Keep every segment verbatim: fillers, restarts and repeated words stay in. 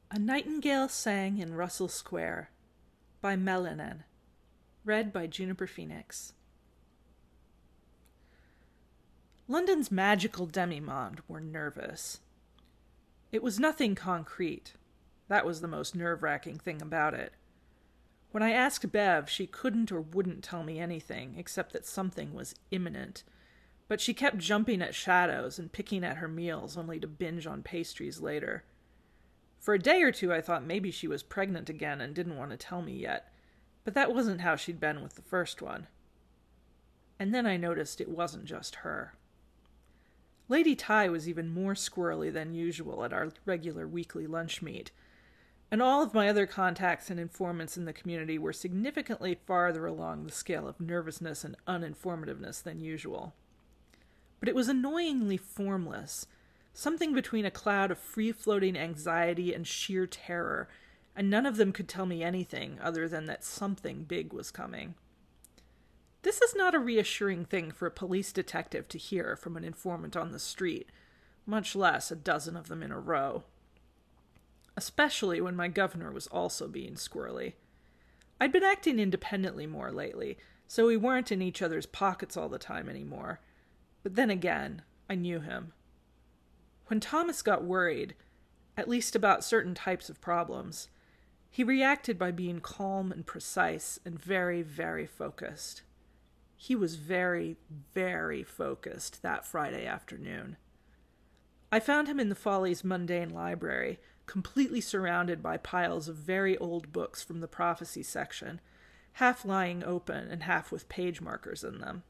A Nightingale Sang in Russell Square by Melanin. Read by Juniper Phoenix. London's magical demi-monde were nervous. It was nothing concrete. That was the most nerve-wracking thing about it. When I asked Bev, she couldn't or wouldn't tell me anything, except that something was imminent. But she kept jumping at shadows and picking at her meals, only to binge on pastries later. For a day or two I thought maybe she was pregnant again and didn't want to tell me yet, but that wasn't how she'd been with the first one. And then I noticed it wasn't just her. Lady Ty was even more squirrely than usual at our regular weekly lunch meet, and all of my other contacts and informants in the community were significantly farther along the scale of nervousness and uninformativeness than usual. But it was annoyingly formless, something between a cloud of free-floating anxiety and sheer terror, and none of them could tell me anything other than that something big was coming. This is not a reassuring thing for a police detective to hear from an informant on the street, much less a dozen of them in a row. Especially when my governor was also being squirrely. I'd been acting independently more lately, so we weren't in each other's pockets all the time anymore. But then again, I knew him. When Thomas got worried, at least about certain types of problems, he reacted by being calm and precise and very, very focused. He was very, very focused that Friday afternoon. I found him in the Follies Mundane Library, completely surrounded by piles of very old books from the prophecy section, half lying open and half with page markers in them.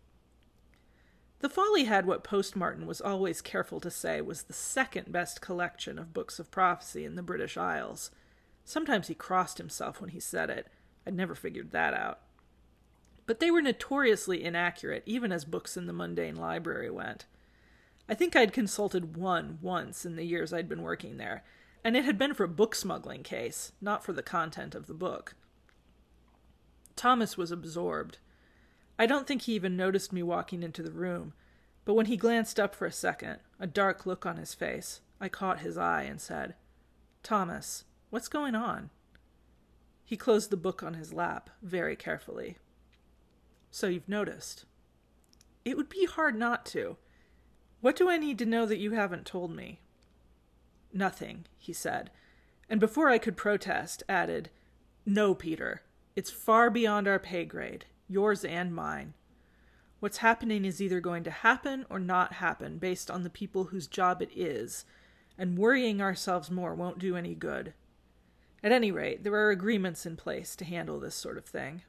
The Folly had what Post Martin was always careful to say was the second best collection of books of prophecy in the British Isles. Sometimes he crossed himself when he said it. I'd never figured that out. But they were notoriously inaccurate, even as books in the Mundane Library went. I think I'd consulted one once in the years I'd been working there, and it had been for a book smuggling case, not for the content of the book. Thomas was absorbed. I don't think he even noticed me walking into the room, but when he glanced up for a second, a dark look on his face, I caught his eye and said, "Thomas, what's going on?" He closed the book on his lap, very carefully. "So you've noticed." "It would be hard not to. What do I need to know that you haven't told me?" "Nothing," he said, and before I could protest, added, "No, Peter, it's far beyond our pay grade. Yours and mine. What's happening is either going to happen or not happen based on the people whose job it is, and worrying ourselves more won't do any good. At any rate, there are agreements in place to handle this sort of thing."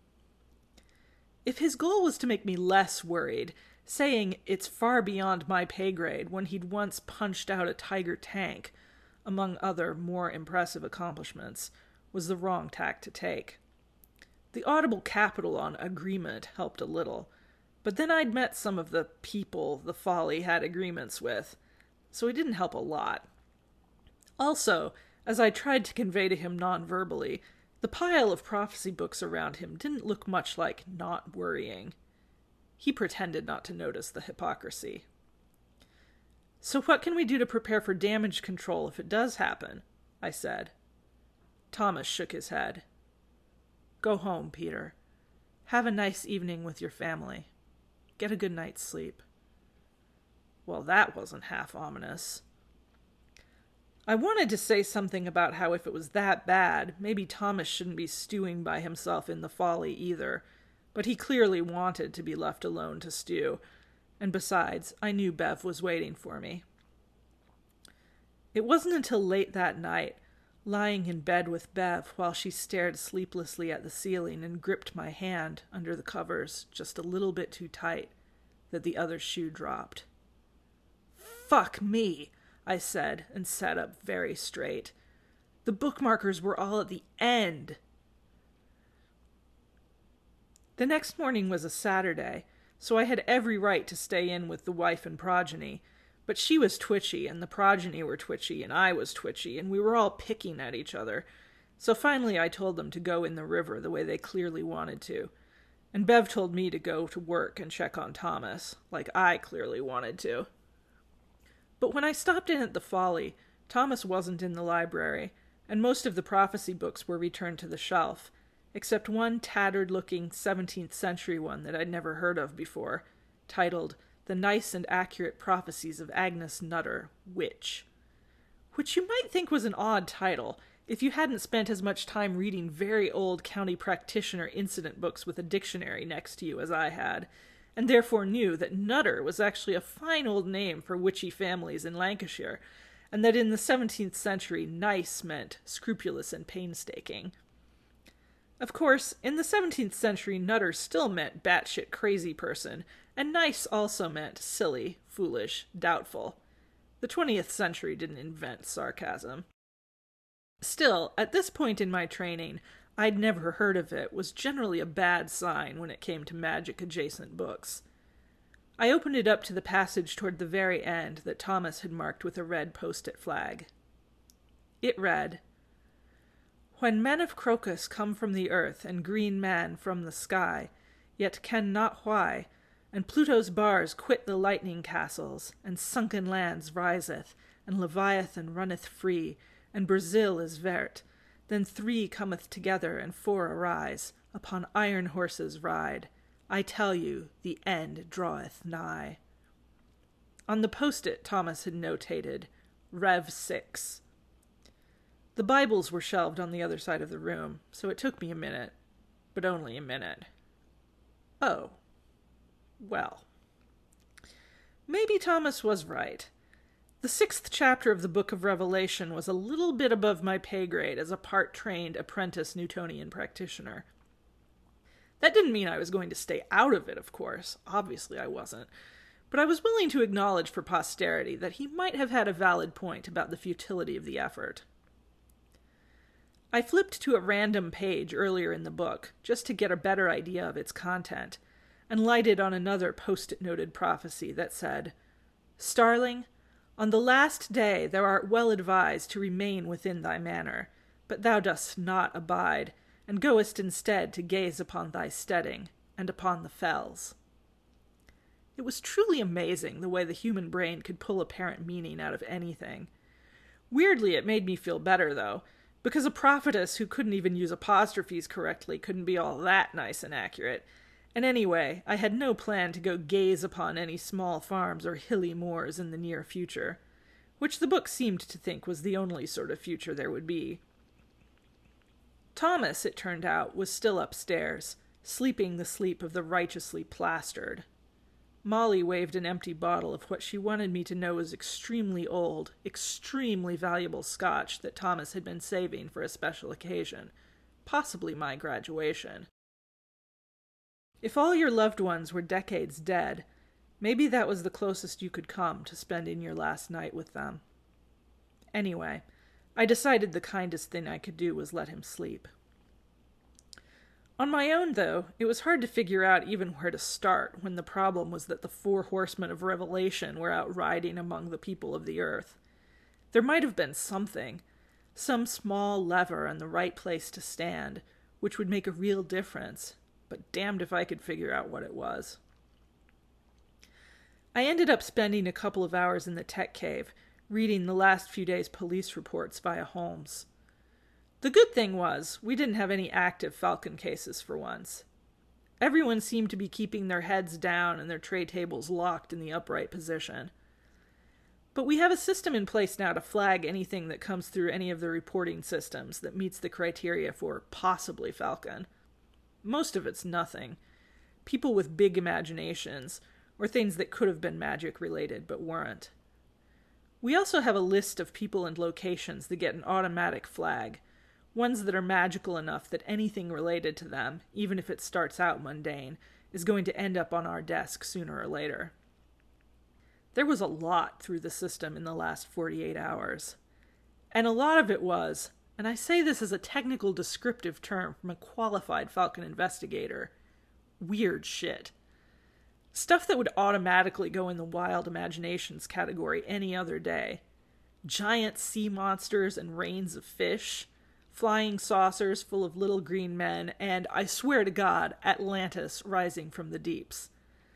If his goal was to make me less worried, saying it's far beyond my pay grade when he'd once punched out a Tiger tank, among other more impressive accomplishments, was the wrong tack to take. The audible capital on agreement helped a little, but then I'd met some of the people the Folly had agreements with, so it didn't help a lot. Also, as I tried to convey to him non-verbally, the pile of prophecy books around him didn't look much like not worrying. He pretended not to notice the hypocrisy. "So what can we do to prepare for damage control if it does happen?" I said. Thomas shook his head. "Go home, Peter. Have a nice evening with your family. Get a good night's sleep." Well, that wasn't half ominous. I wanted to say something about how if it was that bad, maybe Thomas shouldn't be stewing by himself in the Folly either, but he clearly wanted to be left alone to stew, and besides, I knew Bev was waiting for me. It wasn't until late that night, lying in bed with Bev while she stared sleeplessly at the ceiling and gripped my hand under the covers just a little bit too tight, that the other shoe dropped. "Fuck me," I said, and sat up very straight. The bookmarkers were all at the end. The next morning was a Saturday, so I had every right to stay in with the wife and progeny, but she was twitchy, and the progeny were twitchy, and I was twitchy, and we were all picking at each other. So finally I told them to go in the river the way they clearly wanted to. And Bev told me to go to work and check on Thomas, like I clearly wanted to. But when I stopped in at the Folly, Thomas wasn't in the library, and most of the prophecy books were returned to the shelf, except one tattered-looking seventeenth century one that I'd never heard of before, titled The Nice and Accurate Prophecies of Agnes Nutter, Witch, which you might think was an odd title if you hadn't spent as much time reading very old county practitioner incident books with a dictionary next to you as I had, and therefore knew that Nutter was actually a fine old name for witchy families in Lancashire, and that in the seventeenth century nice meant scrupulous and painstaking. Of course, in the seventeenth century Nutter still meant batshit crazy person, and nice also meant silly, foolish, doubtful. The twentieth century didn't invent sarcasm. Still, at this point in my training, I'd never heard of it was generally a bad sign when it came to magic-adjacent books. I opened it up to the passage toward the very end that Thomas had marked with a red post-it flag. It read, "When men of Crocus come from the earth, and green man from the sky, yet ken not why, and Pluto's bars quit the lightning castles, and sunken lands riseth, and Leviathan runneth free, and Brazil is vert, then three cometh together, and four arise, upon iron horses ride. I tell you, the end draweth nigh." On the post-it, Thomas had notated, Rev six. The Bibles were shelved on the other side of the room, so it took me a minute, but only a minute. Oh. Well. Maybe Thomas was right. The sixth chapter of the Book of Revelation was a little bit above my pay grade as a part-trained apprentice Newtonian practitioner. That didn't mean I was going to stay out of it, of course. Obviously I wasn't. But I was willing to acknowledge for posterity that he might have had a valid point about the futility of the effort. I flipped to a random page earlier in the book, just to get a better idea of its content, and lighted on another post-it noted prophecy that said, "Starling, on the last day thou art well advised to remain within thy manor, but thou dost not abide, and goest instead to gaze upon thy steading, and upon the fells." It was truly amazing the way the human brain could pull apparent meaning out of anything. Weirdly, it made me feel better, though, because a prophetess who couldn't even use apostrophes correctly couldn't be all that nice and accurate. And anyway, I had no plan to go gaze upon any small farms or hilly moors in the near future, which the book seemed to think was the only sort of future there would be. Thomas, it turned out, was still upstairs, sleeping the sleep of the righteously plastered. Molly waved an empty bottle of what she wanted me to know was extremely old, extremely valuable scotch that Thomas had been saving for a special occasion, possibly my graduation. If all your loved ones were decades dead, maybe that was the closest you could come to spending your last night with them. Anyway, I decided the kindest thing I could do was let him sleep. On my own, though, it was hard to figure out even where to start when the problem was that the four horsemen of Revelation were out riding among the people of the earth. There might have been something, some small lever in the right place to stand, which would make a real difference, but damned if I could figure out what it was. I ended up spending a couple of hours in the tech cave, reading the last few days' police reports via Holmes. The good thing was, we didn't have any active Falcon cases for once. Everyone seemed to be keeping their heads down and their tray tables locked in the upright position. But we have a system in place now to flag anything that comes through any of the reporting systems that meets the criteria for possibly Falcon. Most of it's nothing. People with big imaginations, or things that could have been magic-related but weren't. We also have a list of people and locations that get an automatic flag, ones that are magical enough that anything related to them, even if it starts out mundane, is going to end up on our desk sooner or later. There was a lot through the system in the last forty-eight hours. And a lot of it was, and I say this as a technical descriptive term from a qualified Falcon investigator, weird shit. Stuff that would automatically go in the wild imaginations category any other day. Giant sea monsters and rains of fish, flying saucers full of little green men, and, I swear to God, Atlantis rising from the deeps.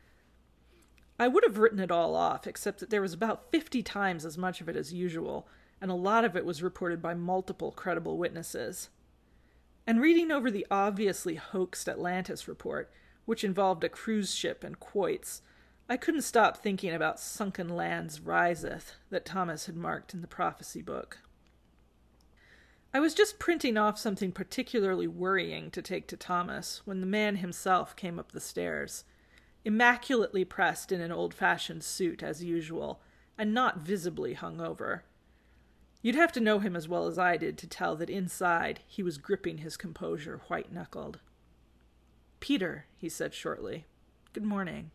I would have written it all off, except that there was about fifty times as much of it as usual, and a lot of it was reported by multiple credible witnesses. And reading over the obviously hoaxed Atlantis report, which involved a cruise ship and quoits, I couldn't stop thinking about sunken lands riseth that Thomas had marked in the prophecy book. I was just printing off something particularly worrying to take to Thomas when the man himself came up the stairs, immaculately pressed in an old-fashioned suit as usual, and not visibly hungover. You'd have to know him as well as I did to tell that inside he was gripping his composure white-knuckled. "Peter," he said shortly, "good morning."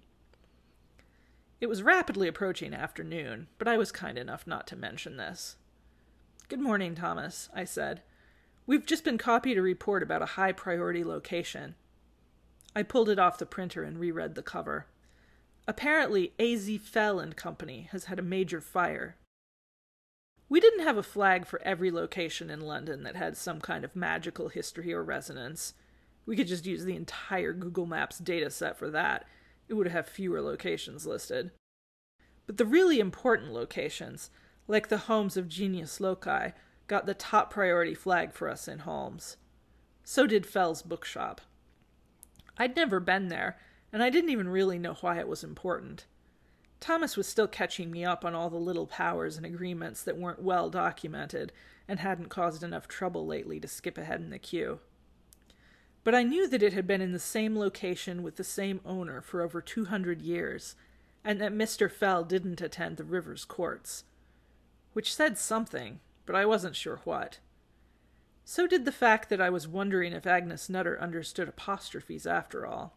It was rapidly approaching afternoon, but I was kind enough not to mention this. "Good morning, Thomas," I said. "We've just been copied a report about a high-priority location." I pulled it off the printer and reread the cover. Apparently, A Z Fell and Company has had a major fire. We didn't have a flag for every location in London that had some kind of magical history or resonance. We could just use the entire Google Maps data set for that. It would have fewer locations listed. But the really important locations, like the homes of Genius Loci, got the top priority flag for us in Holmes. So did Fell's bookshop. I'd never been there, and I didn't even really know why it was important. Thomas was still catching me up on all the little powers and agreements that weren't well documented and hadn't caused enough trouble lately to skip ahead in the queue. But I knew that it had been in the same location with the same owner for over two hundred years, and that Mister Fell didn't attend the Rivers courts. Which said something, but I wasn't sure what. So did the fact that I was wondering if Agnes Nutter understood apostrophes after all.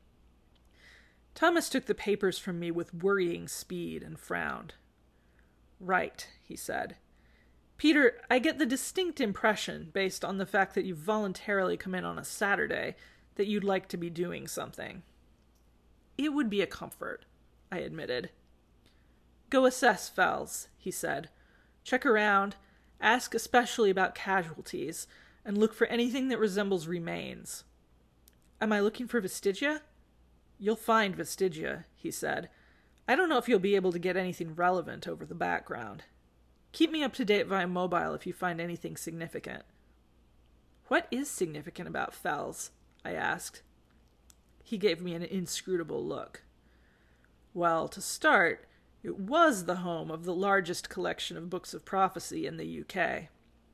Thomas took the papers from me with worrying speed and frowned. "Right," he said. "Peter, I get the distinct impression, based on the fact that you've voluntarily come in on a Saturday, that you'd like to be doing something." "It would be a comfort," I admitted. "Go assess Fells," he said. "Check around, ask especially about casualties, and look for anything that resembles remains." "Am I looking for vestigia?" "You'll find vestigia," he said. "I don't know if you'll be able to get anything relevant over the background. Keep me up to date via mobile if you find anything significant." "What is significant about Fells?" I asked. He gave me an inscrutable look. "Well, to start, it was the home of the largest collection of books of prophecy in the U K.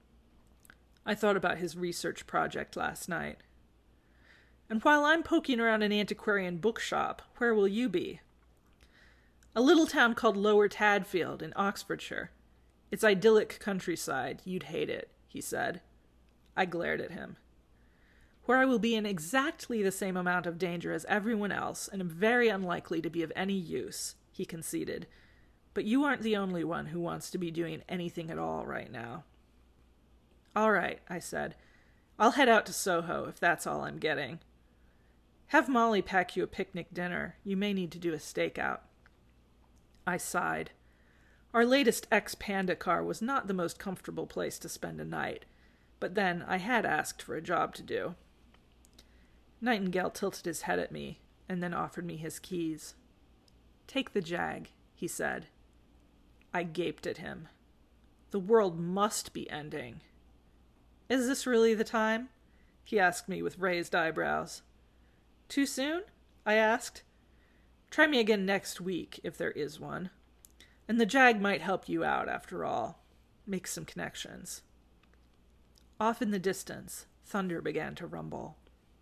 I thought about his research project last night. "And while I'm poking around an antiquarian bookshop, where will you be?" "A little town called Lower Tadfield in Oxfordshire. It's idyllic countryside. You'd hate it," he said. I glared at him. "Where I will be in exactly the same amount of danger as everyone else, and am very unlikely to be of any use," he conceded. "But you aren't the only one who wants to be doing anything at all right now." "All right," I said. "I'll head out to Soho if that's all I'm getting." "Have Molly pack you a picnic dinner. You may need to do a stakeout." I sighed. Our latest ex-Panda car was not the most comfortable place to spend a night, but then I had asked for a job to do. Nightingale tilted his head at me, and then offered me his keys. "Take the Jag," he said. I gaped at him. The world must be ending. "Is this really the time?" he asked me with raised eyebrows. "Too soon?" I asked. "Try me again next week, if there is one. And the Jag might help you out, after all. Make some connections." Off in the distance, thunder began to rumble.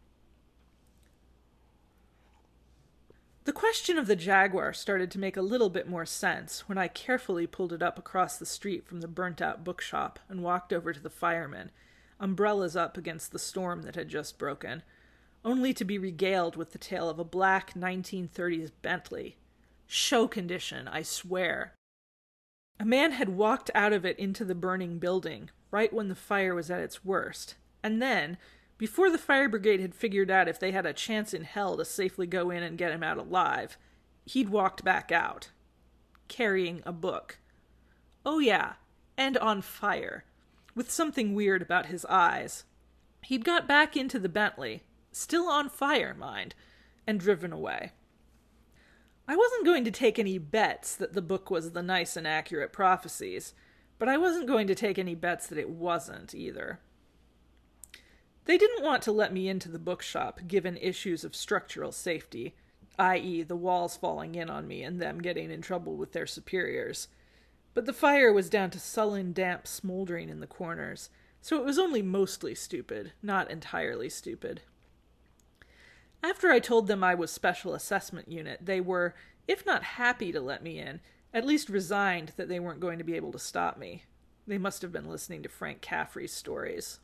The question of the Jaguar started to make a little bit more sense when I carefully pulled it up across the street from the burnt-out bookshop and walked over to the firemen, umbrellas up against the storm that had just broken, only to be regaled with the tale of a black nineteen thirties Bentley. Show condition, I swear. A man had walked out of it into the burning building, right when the fire was at its worst, and then, before the fire brigade had figured out if they had a chance in hell to safely go in and get him out alive, he'd walked back out, carrying a book. Oh yeah, and on fire, with something weird about his eyes. He'd got back into the Bentley, still on fire, mind, and driven away. I wasn't going to take any bets that the book was the nice and accurate prophecies, but I wasn't going to take any bets that it wasn't either. They didn't want to let me into the bookshop, given issues of structural safety, that is the walls falling in on me and them getting in trouble with their superiors. But the fire was down to sullen, damp smoldering in the corners, so it was only mostly stupid, not entirely stupid. After I told them I was Special Assessment Unit, they were, if not happy to let me in, at least resigned that they weren't going to be able to stop me. They must have been listening to Frank Caffrey's stories.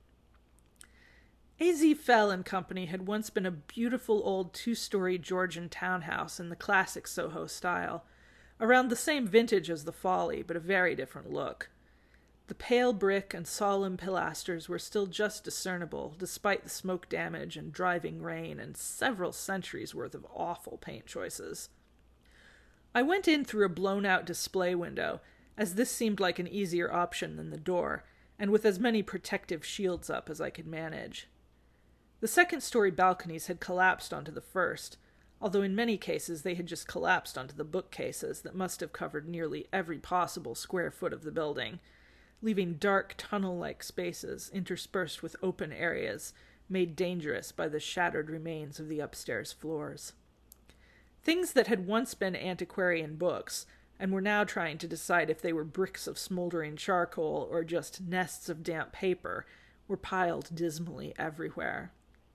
A Z Fell and Company had once been a beautiful old two-story Georgian townhouse in the classic Soho style, around the same vintage as the Folly, but a very different look. The pale brick and solemn pilasters were still just discernible, despite the smoke damage and driving rain and several centuries' worth of awful paint choices. I went in through a blown-out display window, as this seemed like an easier option than the door, and with as many protective shields up as I could manage. The second-story balconies had collapsed onto the first, although in many cases they had just collapsed onto the bookcases that must have covered nearly every possible square foot of the building, leaving dark tunnel-like spaces interspersed with open areas made dangerous by the shattered remains of the upstairs floors. Things that had once been antiquarian books, and were now trying to decide if they were bricks of smoldering charcoal or just nests of damp paper, were piled dismally everywhere.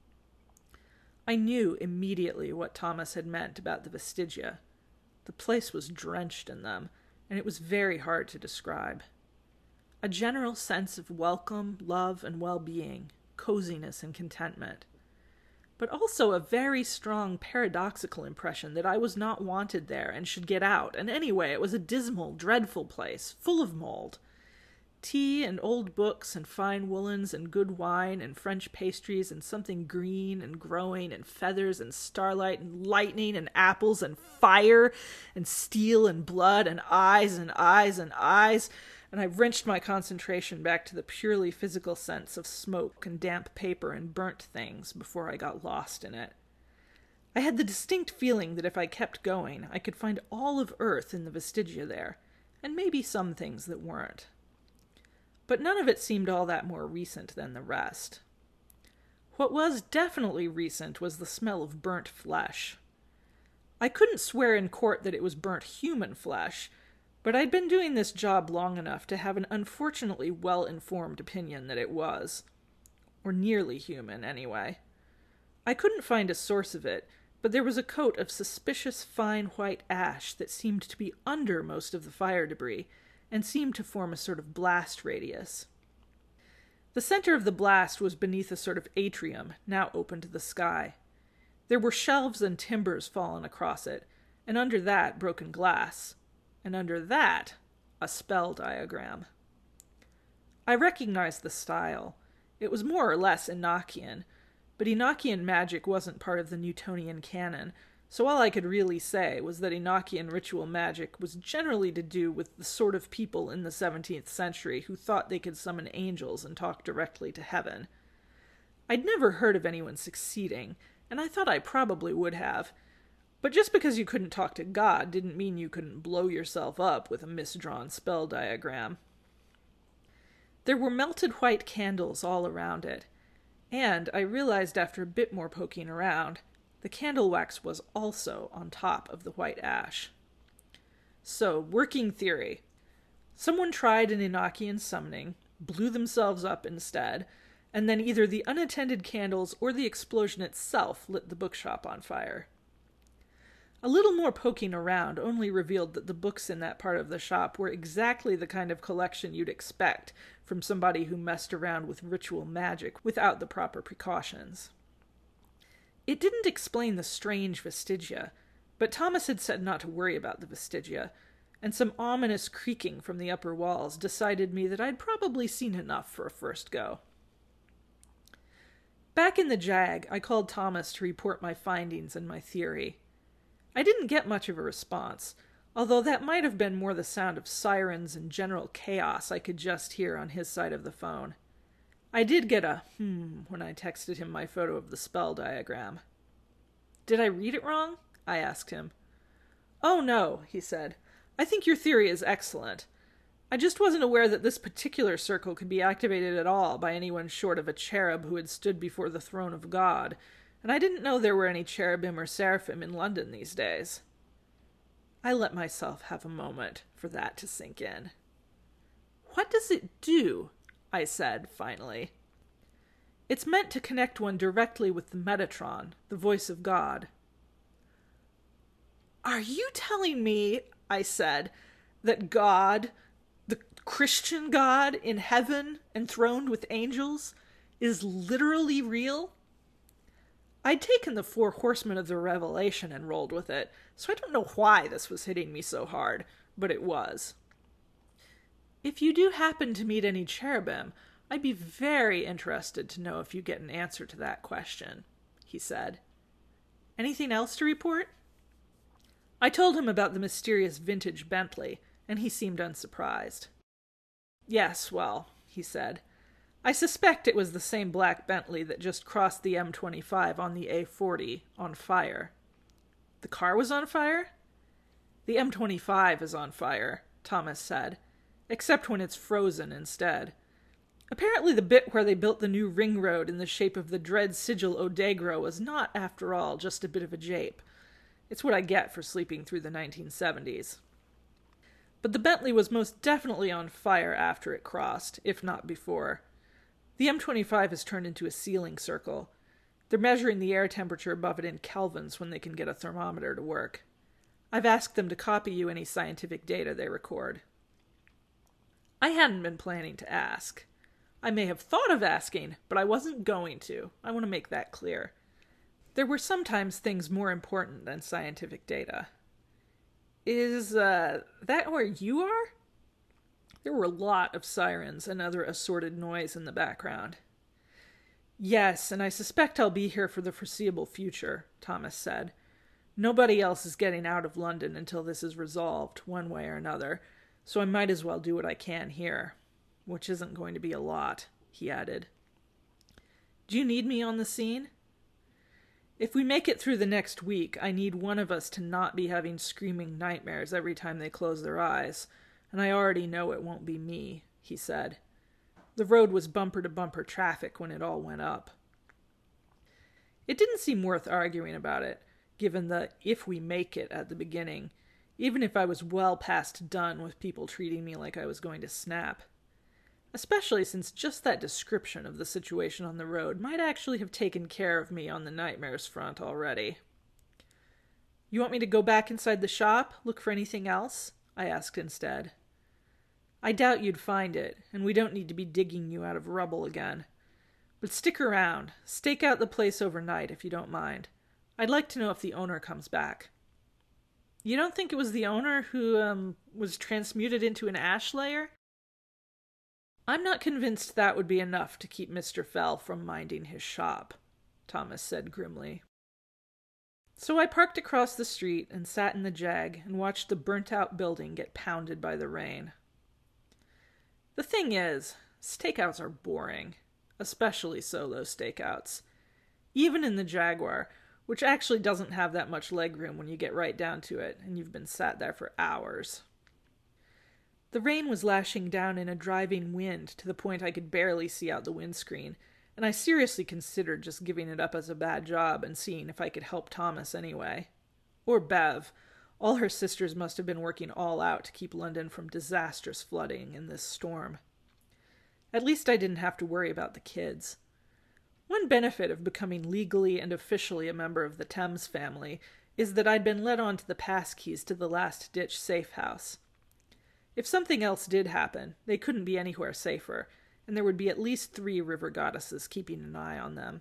I knew immediately what Thomas had meant about the vestigia. The place was drenched in them, and it was very hard to describe. A general sense of welcome, love, and well-being, coziness and contentment. But also a very strong paradoxical impression that I was not wanted there and should get out, and anyway it was a dismal, dreadful place, full of mold. Tea and old books and fine woolens and good wine and French pastries and something green and growing and feathers and starlight and lightning and apples and fire and steel and blood and eyes and eyes and eyes, and I wrenched my concentration back to the purely physical sense of smoke and damp paper and burnt things before I got lost in it. I had the distinct feeling that if I kept going, I could find all of Earth in the vestigia there, and maybe some things that weren't. But none of it seemed all that more recent than the rest. What was definitely recent was the smell of burnt flesh. I couldn't swear in court that it was burnt human flesh, but I'd been doing this job long enough to have an unfortunately well-informed opinion that it was. Or nearly human, anyway. I couldn't find a source of it, but there was a coat of suspicious fine white ash that seemed to be under most of the fire debris, and seemed to form a sort of blast radius. The center of the blast was beneath a sort of atrium, now open to the sky. There were shelves and timbers fallen across it, and under that broken glass, and under that a spell diagram. I recognized the style. It was more or less Enochian, but Enochian magic wasn't part of the Newtonian canon, so all I could really say was that Enochian ritual magic was generally to do with the sort of people in the seventeenth century who thought they could summon angels and talk directly to heaven. I'd never heard of anyone succeeding, and I thought I probably would have. But just because you couldn't talk to God didn't mean you couldn't blow yourself up with a misdrawn spell diagram. There were melted white candles all around it, and I realized after a bit more poking around, the candle wax was also on top of the white ash. So, working theory. Someone tried an Enochian summoning, blew themselves up instead, and then either the unattended candles or the explosion itself lit the bookshop on fire. A little more poking around only revealed that the books in that part of the shop were exactly the kind of collection you'd expect from somebody who messed around with ritual magic without the proper precautions. It didn't explain the strange vestigia, but Thomas had said not to worry about the vestigia, and some ominous creaking from the upper walls decided me that I'd probably seen enough for a first go. Back in the Jag, I called Thomas to report my findings and my theory. I didn't get much of a response, although that might have been more the sound of sirens and general chaos I could just hear on his side of the phone. I did get a hmm when I texted him my photo of the spell diagram. "Did I read it wrong?" I asked him. "Oh, no," he said. "I think your theory is excellent. I just wasn't aware that this particular circle could be activated at all by anyone short of a cherub who had stood before the throne of God, and I didn't know there were any cherubim or seraphim in London these days. I let myself have a moment for that to sink in. "What does it do?" I said, finally. "It's meant to connect one directly with the Metatron, the voice of God." "Are you telling me," I said, "that God, the Christian God in heaven, enthroned with angels, is literally real?" I'd taken the Four Horsemen of the Revelation and rolled with it, so I don't know why this was hitting me so hard, but it was. "If you do happen to meet any cherubim, I'd be very interested to know if you get an answer to that question," he said. "Anything else to report?" I told him about the mysterious vintage Bentley, and he seemed unsurprised. "Yes, well," he said, "I suspect it was the same black Bentley that just crossed the M twenty-five on the A forty, on fire." "The car was on fire?" "The M twenty-five is on fire," Thomas said, "except when it's frozen instead. Apparently the bit where they built the new ring road in the shape of the dread sigil Odegro was not, after all, just a bit of a jape. It's what I get for sleeping through the nineteen seventies. But the Bentley was most definitely on fire after it crossed, if not before. The M twenty-five has turned into a sealing circle. They're measuring the air temperature above it in kelvins when they can get a thermometer to work. I've asked them to copy you any scientific data they record." I hadn't been planning to ask. I may have thought of asking, but I wasn't going to. I want to make that clear. There were sometimes things more important than scientific data. "Is, uh, that where you are?" There were a lot of sirens and other assorted noise in the background. "Yes, and I suspect I'll be here for the foreseeable future," Thomas said. "Nobody else is getting out of London until this is resolved, one way or another, so I might as well do what I can here. Which isn't going to be a lot," he added. "Do you need me on the scene?" "If we make it through the next week, I need one of us to not be having screaming nightmares every time they close their eyes, and I already know it won't be me," he said. "The road was bumper-to-bumper traffic when it all went up." It didn't seem worth arguing about it, given the "if we make it" at the beginning, even if I was well past done with people treating me like I was going to snap. Especially since just that description of the situation on the road might actually have taken care of me on the nightmares front already. "You want me to go back inside the shop, look for anything else?" I asked instead. "I doubt you'd find it, and we don't need to be digging you out of rubble again. But stick around, stake out the place overnight if you don't mind. I'd like to know if the owner comes back." "You don't think it was the owner who, um, was transmuted into an ash layer?" "I'm not convinced that would be enough to keep Mister Fell from minding his shop," Thomas said grimly. So I parked across the street and sat in the Jag and watched the burnt-out building get pounded by the rain. The thing is, stakeouts are boring, especially solo stakeouts. Even in the Jaguar, which actually doesn't have that much legroom when you get right down to it, and you've been sat there for hours. The rain was lashing down in a driving wind to the point I could barely see out the windscreen, and I seriously considered just giving it up as a bad job and seeing if I could help Thomas anyway. Or Bev. All her sisters must have been working all out to keep London from disastrous flooding in this storm. At least I didn't have to worry about the kids. One benefit of becoming legally and officially a member of the Thames family is that I'd been let on to the passkeys to the last-ditch safe house. If something else did happen, they couldn't be anywhere safer, and there would be at least three river goddesses keeping an eye on them.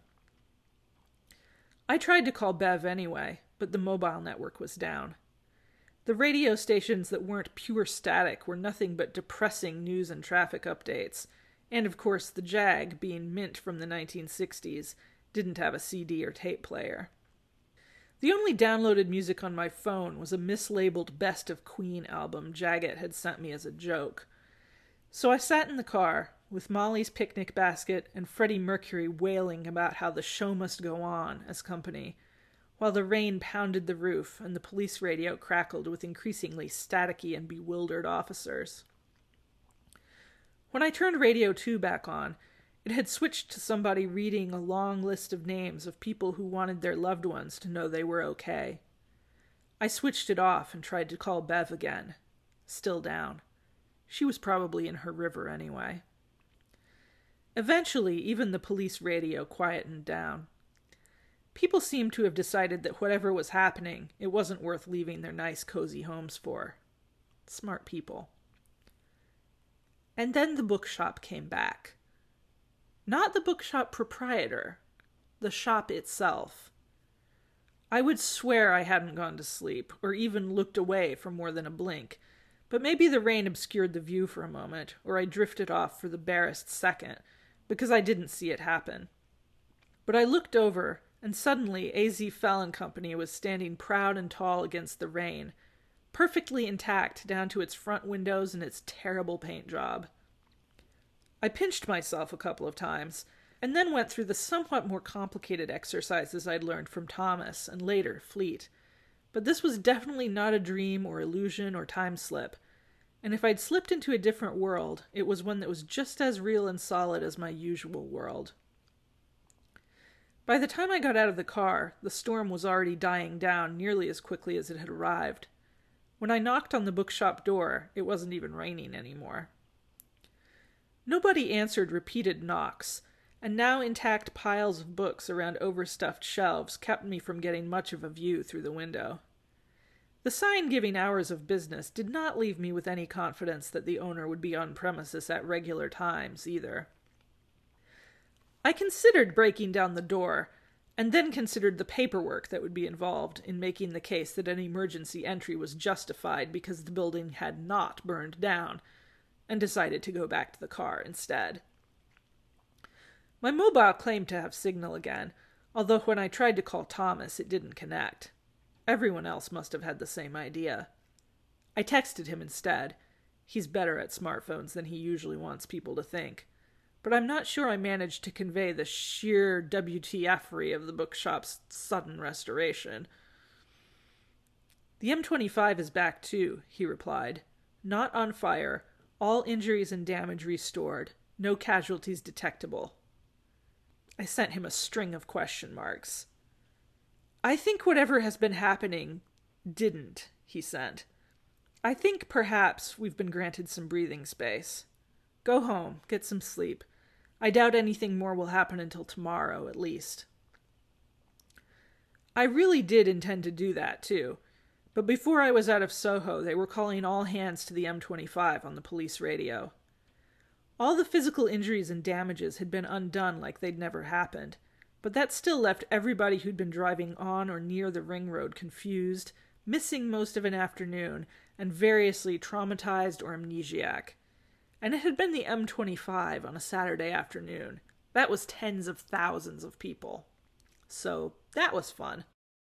I tried to call Bev anyway, but the mobile network was down. The radio stations that weren't pure static were nothing but depressing news and traffic updates, and of course the Jag, being mint from the nineteen sixties, didn't have a C D or tape player. The only downloaded music on my phone was a mislabeled Best of Queen album Jaggett had sent me as a joke. So I sat in the car, with Molly's picnic basket and Freddie Mercury wailing about how the show must go on as company, while the rain pounded the roof and the police radio crackled with increasingly staticky and bewildered officers. When I turned Radio two back on, it had switched to somebody reading a long list of names of people who wanted their loved ones to know they were okay. I switched it off and tried to call Bev again. Still down. She was probably in her river anyway. Eventually, even the police radio quietened down. People seemed to have decided that whatever was happening, it wasn't worth leaving their nice, cozy homes for. Smart people. And then the bookshop came back. Not the bookshop proprietor, the shop itself. I would swear I hadn't gone to sleep, or even looked away for more than a blink, but maybe the rain obscured the view for a moment, or I drifted off for the barest second, because I didn't see it happen. But I looked over, and suddenly A Z Fell and Company was standing proud and tall against the rain, perfectly intact down to its front windows and its terrible paint job. I pinched myself a couple of times, and then went through the somewhat more complicated exercises I'd learned from Thomas, and later Fleet. But this was definitely not a dream or illusion or time slip, and if I'd slipped into a different world, it was one that was just as real and solid as my usual world. By the time I got out of the car, the storm was already dying down nearly as quickly as it had arrived. When I knocked on the bookshop door, it wasn't even raining anymore. Nobody answered repeated knocks, and now intact piles of books around overstuffed shelves kept me from getting much of a view through the window. The sign giving hours of business did not leave me with any confidence that the owner would be on premises at regular times, either. I considered breaking down the door, and then considered the paperwork that would be involved in making the case that an emergency entry was justified because the building had not burned down, and decided to go back to the car instead. My mobile claimed to have signal again, although when I tried to call Thomas, it didn't connect. Everyone else must have had the same idea. I texted him instead. He's better at smartphones than he usually wants people to think. But I'm not sure I managed to convey the sheer W T F-ery of the bookshop's sudden restoration. The M twenty-five is back too, he replied. Not on fire. All injuries and damage restored. No casualties detectable. I sent him a string of question marks. I think whatever has been happening didn't, he sent. I think perhaps we've been granted some breathing space. Go home, get some sleep. I doubt anything more will happen until tomorrow, at least. I really did intend to do that, too. But before I was out of Soho, they were calling all hands to the M twenty-five on the police radio. All the physical injuries and damages had been undone like they'd never happened, but that still left everybody who'd been driving on or near the ring road confused, missing most of an afternoon, and variously traumatized or amnesiac. And it had been the M twenty-five on a Saturday afternoon. That was tens of thousands of people. So that was fun.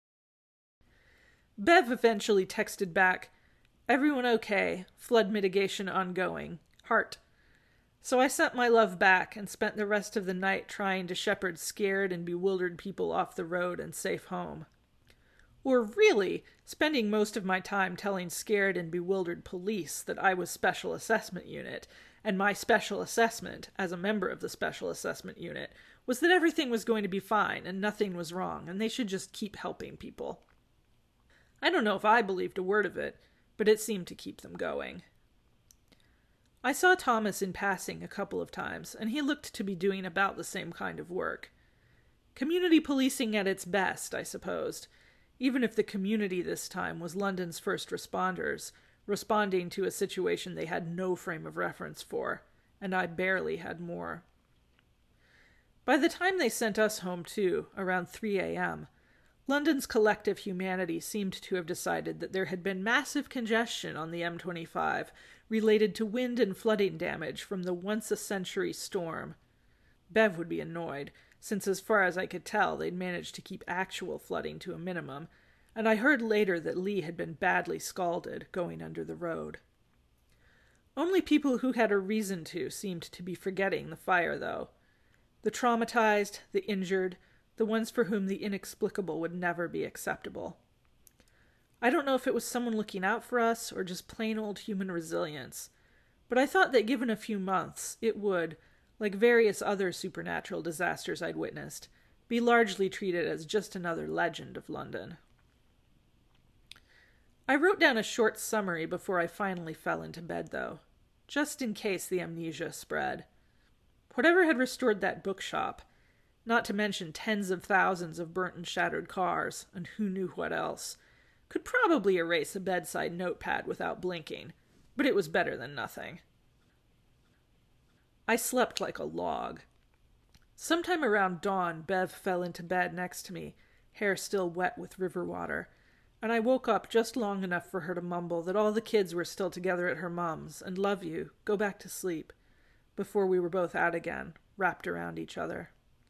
Bev eventually texted back, "Everyone okay, flood mitigation ongoing, heart." So I sent my love back and spent the rest of the night trying to shepherd scared and bewildered people off the road and safe home. Or really, spending most of my time telling scared and bewildered police that I was Special Assessment Unit, and my special assessment, as a member of the Special Assessment Unit, was that everything was going to be fine and nothing was wrong, and they should just keep helping people. I don't know if I believed a word of it, but it seemed to keep them going. I saw Thomas in passing a couple of times, and he looked to be doing about the same kind of work. Community policing at its best, I supposed, even if the community this time was London's first responders, responding to a situation they had no frame of reference for, and I barely had more. By the time they sent us home too, around three a.m., London's collective humanity seemed to have decided that there had been massive congestion on the M twenty-five related to wind and flooding damage from the once-a-century storm. Bev would be annoyed, since as far as I could tell they'd managed to keep actual flooding to a minimum, and I heard later that Lee had been badly scalded going under the road. Only people who had a reason to seemed to be forgetting the fire, though. The traumatized, the injured, the ones for whom the inexplicable would never be acceptable. I don't know if it was someone looking out for us or just plain old human resilience, but I thought that given a few months, it would, like various other supernatural disasters I'd witnessed, be largely treated as just another legend of London. I wrote down a short summary before I finally fell into bed, though, just in case the amnesia spread. Whatever had restored that bookshop, not to mention tens of thousands of burnt and shattered cars, and who knew what else, could probably erase a bedside notepad without blinking, but it was better than nothing. I slept like a log. Sometime around dawn, Bev fell into bed next to me, hair still wet with river water, and I woke up just long enough for her to mumble that all the kids were still together at her mom's, and love you, go back to sleep, before we were both out again, wrapped around each other.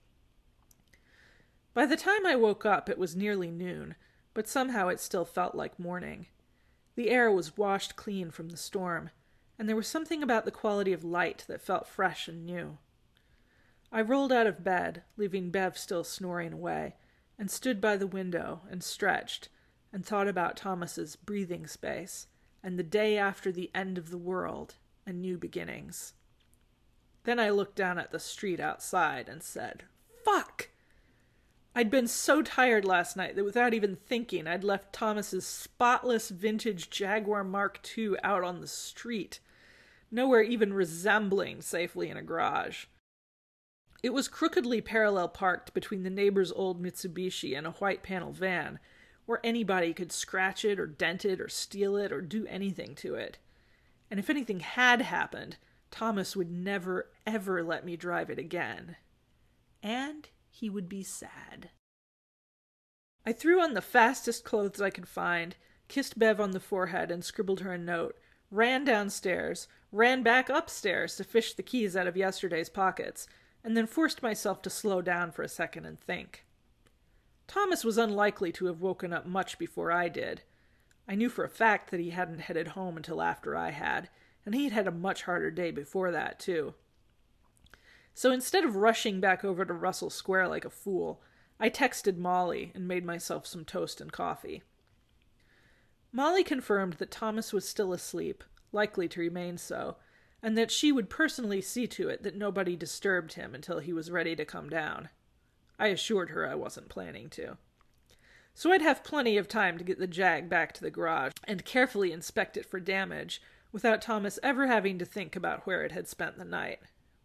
By the time I woke up, it was nearly noon, but somehow it still felt like morning. The air was washed clean from the storm, and there was something about the quality of light that felt fresh and new. I rolled out of bed, leaving Bev still snoring away, and stood by the window and stretched, and thought about Thomas's breathing space, and the day after the end of the world, and new beginnings. Then I looked down at the street outside and said, "Fuck!" I'd been so tired last night that without even thinking, I'd left Thomas's spotless vintage Jaguar Mark two out on the street, nowhere even resembling safely in a garage. It was crookedly parallel parked between the neighbor's old Mitsubishi and a white panel van, where anybody could scratch it or dent it or steal it or do anything to it. And if anything had happened, Thomas would never, ever let me drive it again. And he would be sad. I threw on the fastest clothes I could find, kissed Bev on the forehead and scribbled her a note, ran downstairs, ran back upstairs to fish the keys out of yesterday's pockets, and then forced myself to slow down for a second and think. Thomas was unlikely to have woken up much before I did. I knew for a fact that he hadn't headed home until after I had, and he'd had a much harder day before that, too. So instead of rushing back over to Russell Square like a fool, I texted Molly and made myself some toast and coffee. Molly confirmed that Thomas was still asleep, likely to remain so, and that she would personally see to it that nobody disturbed him until he was ready to come down. I assured her I wasn't planning to. So I'd have plenty of time to get the Jag back to the garage and carefully inspect it for damage without Thomas ever having to think about where it had spent the night.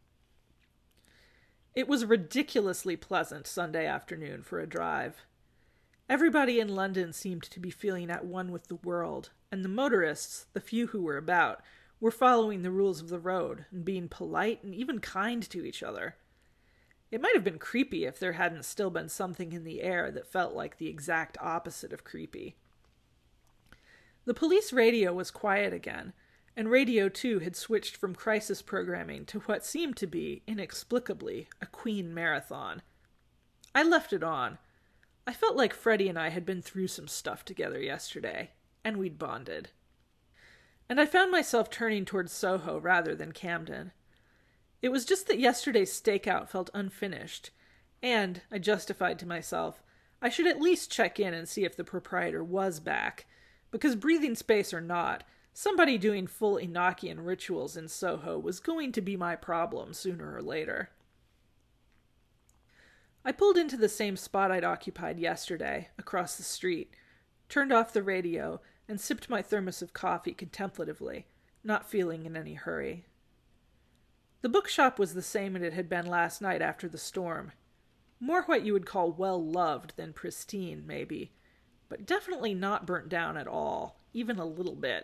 It was ridiculously pleasant Sunday afternoon for a drive. Everybody in London seemed to be feeling at one with the world, and the motorists, the few who were about, were following the rules of the road and being polite and even kind to each other. It might have been creepy if there hadn't still been something in the air that felt like the exact opposite of creepy. The police radio was quiet again, and Radio two had switched from crisis programming to what seemed to be, inexplicably, a Queen marathon. I left it on. I felt like Freddie and I had been through some stuff together yesterday, and we'd bonded. And I found myself turning towards Soho rather than Camden. It was just that yesterday's stakeout felt unfinished, and, I justified to myself, I should at least check in and see if the proprietor was back, because breathing space or not, somebody doing full Enochian rituals in Soho was going to be my problem sooner or later. I pulled into the same spot I'd occupied yesterday, across the street, turned off the radio, and sipped my thermos of coffee contemplatively, not feeling in any hurry. The bookshop was the same as it had been last night after the storm. More what you would call well-loved than pristine, maybe, but definitely not burnt down at all, even a little bit.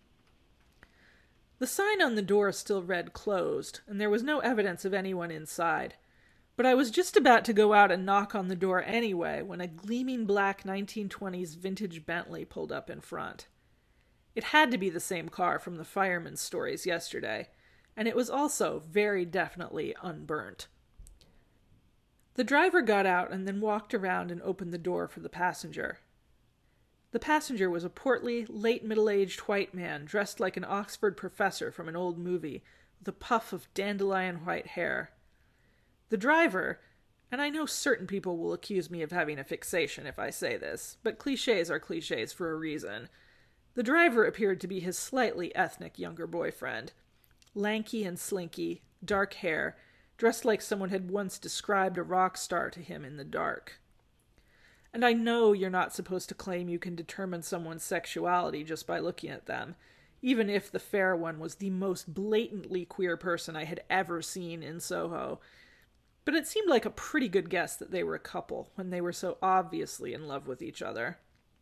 The sign on the door still read closed, and there was no evidence of anyone inside, but I was just about to go out and knock on the door anyway when a gleaming black nineteen twenties vintage Bentley pulled up in front. It had to be the same car from the fireman's stories yesterday, and it was also very definitely unburnt. The driver got out and then walked around and opened the door for the passenger. The passenger was a portly, late-middle-aged white man dressed like an Oxford professor from an old movie, with a puff of dandelion white hair. The driver, and I know certain people will accuse me of having a fixation if I say this, but clichés are clichés for a reason. The driver appeared to be his slightly ethnic younger boyfriend, lanky and slinky, dark hair, dressed like someone had once described a rock star to him in the dark. And I know you're not supposed to claim you can determine someone's sexuality just by looking at them, even if the fair one was the most blatantly queer person I had ever seen in Soho. But it seemed like a pretty good guess that they were a couple when they were so obviously in love with each other.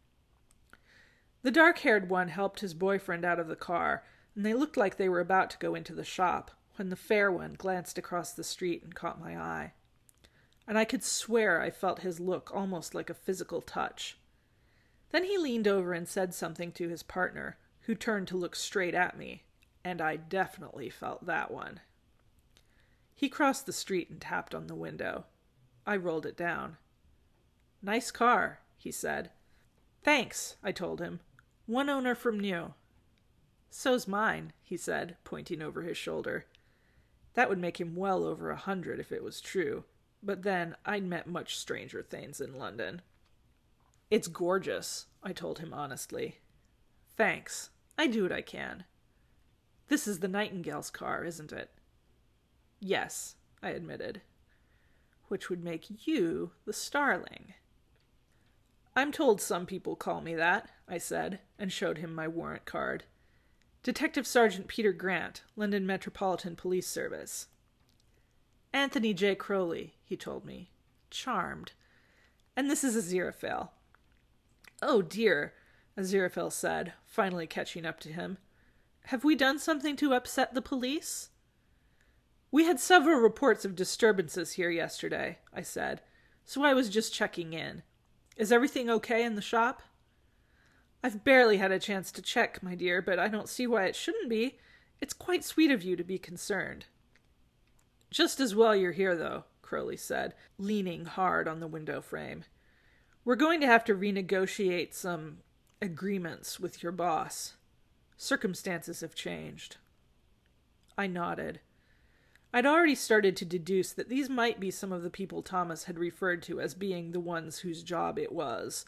The dark-haired one helped his boyfriend out of the car, and they looked like they were about to go into the shop when the fair one glanced across the street and caught my eye. And I could swear I felt his look almost like a physical touch. Then he leaned over and said something to his partner, who turned to look straight at me, and I definitely felt that one. He crossed the street and tapped on the window. I rolled it down. "Nice car," he said. "Thanks," I told him. "One owner from new." "So's mine," he said, pointing over his shoulder. That would make him well over a hundred if it was true, but then I'd met much stranger things in London. "It's gorgeous," I told him honestly. "Thanks. I do what I can." "This is the Nightingale's car, isn't it?" "Yes," I admitted. "Which would make you the Starling." "I'm told some people call me that," I said, and showed him my warrant card. "Detective Sergeant Peter Grant, London Metropolitan Police Service." "Anthony J. Crowley," he told me. "Charmed. And this is Aziraphale." "Oh dear," Aziraphale said, finally catching up to him. "Have we done something to upset the police?" "We had several reports of disturbances here yesterday," I said, "so I was just checking in. Is everything okay in the shop?" "I've barely had a chance to check, my dear, but I don't see why it shouldn't be. It's quite sweet of you to be concerned." "Just as well you're here, though," Crowley said, leaning hard on the window frame. "We're going to have to renegotiate some agreements with your boss. Circumstances have changed." I nodded. I'd already started to deduce that these might be some of the people Thomas had referred to as being the ones whose job it was.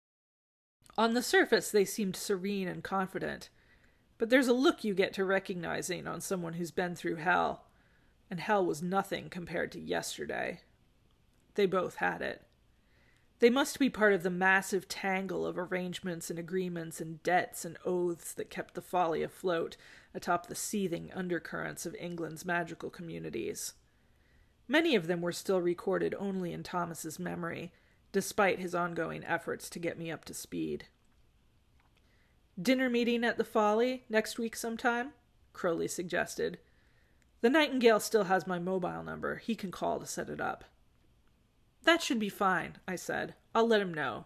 On the surface, they seemed serene and confident, but there's a look you get to recognizing on someone who's been through hell, and hell was nothing compared to yesterday. They both had it. They must be part of the massive tangle of arrangements and agreements and debts and oaths that kept the folly afloat atop the seething undercurrents of England's magical communities. Many of them were still recorded only in Thomas's memory, despite his ongoing efforts to get me up to speed. "Dinner meeting at the Folly next week sometime?" Crowley suggested. "The Nightingale still has my mobile number. He can call to set it up." "That should be fine," I said. "I'll let him know."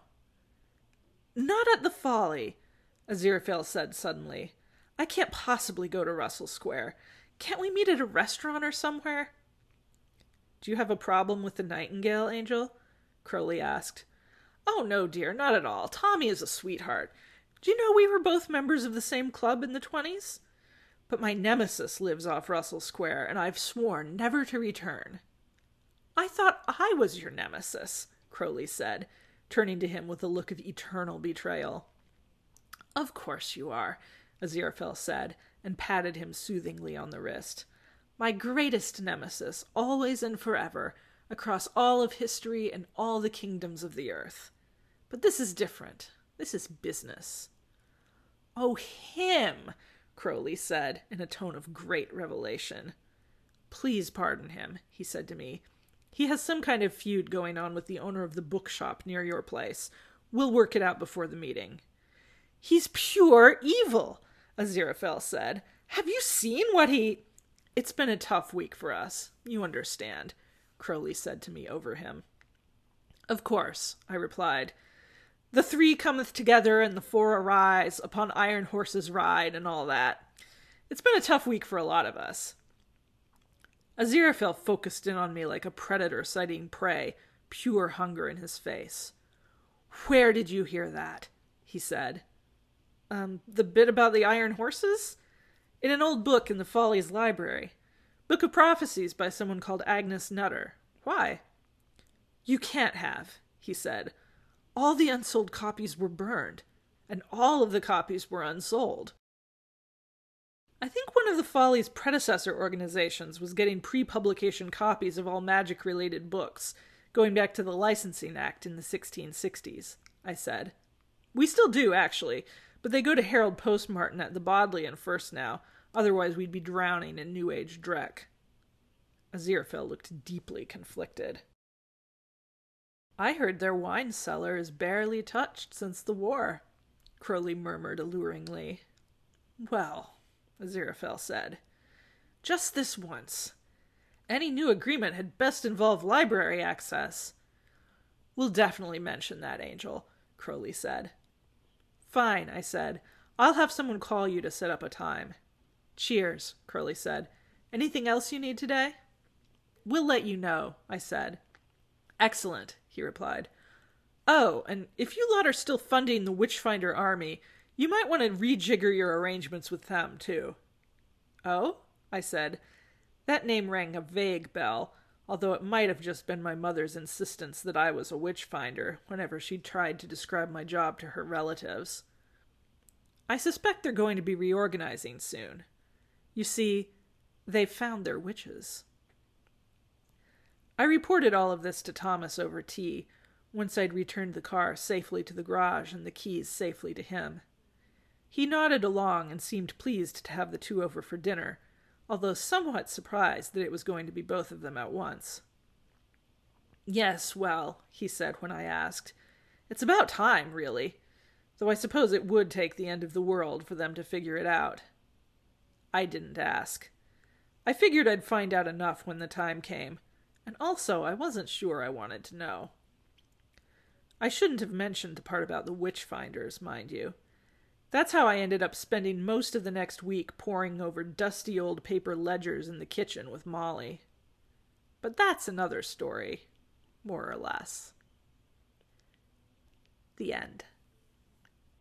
"Not at the Folly," Aziraphale said suddenly. "I can't possibly go to Russell Square. Can't we meet at a restaurant or somewhere?" "Do you have a problem with the Nightingale, Angel?" Crowley asked. "Oh, no, dear, not at all. Tommy is a sweetheart. Do you know we were both members of the same club in the twenties? But my nemesis lives off Russell Square, and I've sworn never to return." "I thought I was your nemesis," Crowley said, turning to him with a look of eternal betrayal. "Of course you are," Aziraphale said, and patted him soothingly on the wrist. "My greatest nemesis, always and forever, across all of history and all the kingdoms of the earth. But this is different. This is business." "Oh, him!" Crowley said, in a tone of great revelation. "Please pardon him," he said to me. "He has some kind of feud going on with the owner of the bookshop near your place. We'll work it out before the meeting." "He's pure evil," Aziraphale said. "Have you seen what he—" "It's been a tough week for us. You understand," Crowley said to me over him. "Of course," I replied. "The three cometh together and the four arise, upon iron horses ride, and all that. It's been a tough week for a lot of us." Aziraphale focused in on me like a predator sighting prey, pure hunger in his face. "Where did you hear that?" he said. Um, the bit about the iron horses? In an old book in the Follies library. Book of Prophecies by someone called Agnes Nutter. Why?" "You can't have," he said. "All the unsold copies were burned, and all of the copies were unsold." I think one of the Follies' predecessor organizations was getting pre-publication copies of all magic-related books, going back to the Licensing Act in the sixteen sixties, I said. We still do, actually, but they go to Harold Postmartin at the Bodleian first now, otherwise we'd be drowning in New Age dreck. Aziraphale looked deeply conflicted. I heard their wine cellar is barely touched since the war, Crowley murmured alluringly. Well, Aziraphale said, just this once. Any new agreement had best involve library access. We'll definitely mention that, Angel, Crowley said. Fine, I said. I'll have someone call you to set up a time. Cheers, Crowley said. Anything else you need today? We'll let you know, I said. Excellent, he replied. Oh, and if you lot are still funding the Witchfinder army, you might want to rejigger your arrangements with them, too. Oh? I said. That name rang a vague bell, although it might have just been my mother's insistence that I was a witchfinder whenever she tried to describe my job to her relatives. I suspect they're going to be reorganizing soon. You see, they've found their witches. I reported all of this to Thomas over tea, once I'd returned the car safely to the garage and the keys safely to him. He nodded along and seemed pleased to have the two over for dinner, although somewhat surprised that it was going to be both of them at once. Yes, well, he said when I asked, it's about time, really, though I suppose it would take the end of the world for them to figure it out. I didn't ask. I figured I'd find out enough when the time came, and also I wasn't sure I wanted to know. I shouldn't have mentioned the part about the Witchfinders, mind you. That's how I ended up spending most of the next week poring over dusty old paper ledgers in the kitchen with Molly. But that's another story, more or less. The end.